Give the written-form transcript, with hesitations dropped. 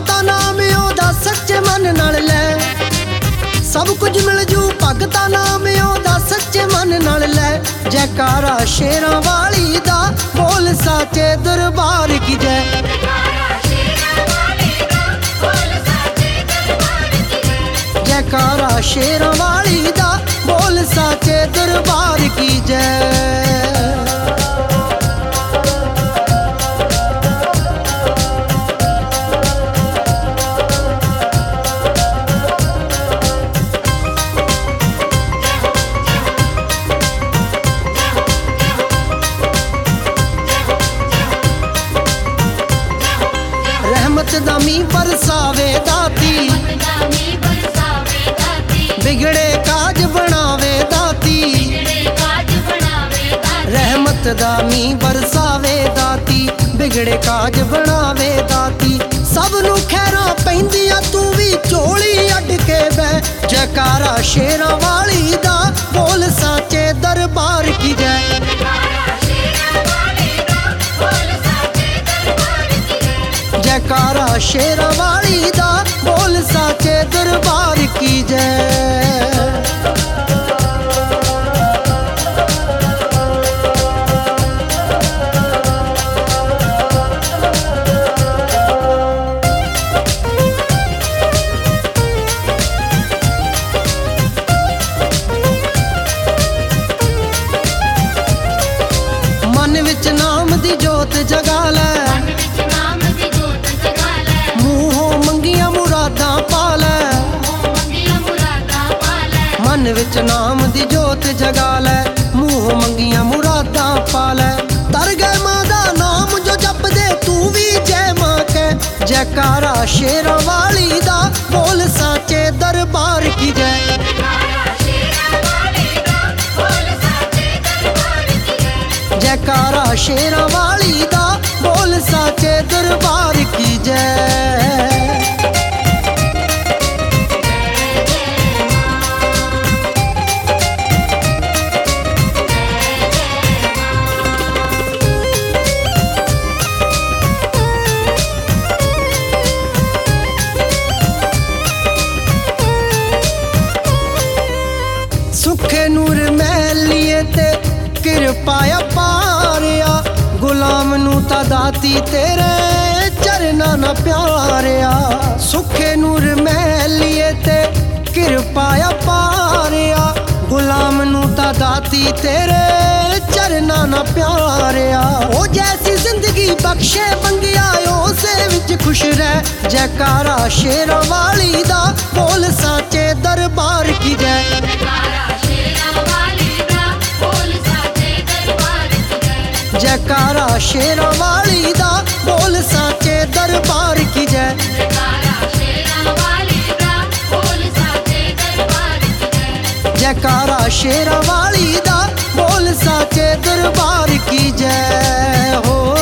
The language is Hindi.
भगता नाम ओदा सच्चे मन नाल लै, सब कुछ मिल जू भगता नाम ओदा सच्चे मन नाल लै। जयकारा शेरां वाली दा बोल साचे दरबार की जय। जयकारा शेरां वाली दा बोल साचे दरबार की जय। रहमत दा मीं बरसावे दाती, बिगड़े काज बनावे दाती। रहमत दा मीं बरसावे दाती, बिगड़े काज बनावे दाती। सब नू खैरां पैंदियां तू भी झोली अड के बह। जयकारा शेरां वाली दा बोल साचे दरबार की जय। जयकारा शेरां वाली दा बोल साचे दरबार की जय। मन विच नाम दी जोत जगा लै, मन विच नाम दी जोत जगा लै, मूह मंगियां मुरादां पा लै। तर गए मां दा नाम जो जप दे तू भी जय मां के। जयकारा शेरां वाली दा बोल साचे दरबार की जय। जयकारा शेरां वाली दा बोल साचे दरबार की जय। सुखे नूर महलिए ते कृपाया पारिया, गुलाम नू ता दाती तेरे चरना ना प्यारिया। सुखे नूर महलिए ते कृपाया पारिया, गुलाम नू ता दाती तेरे चरना ना प्यारिया। ओ जैसी जिंदगी बख्शे मंगिया उसे विच खुश रह। जयकारा शेरां वाली दा बोल साचे दरबार की जय। जयकारा शेरां वाली दा बोल साचे दरबार की जय। जयकारा शेरां वाली दा बोल साचे दरबार की जय हो।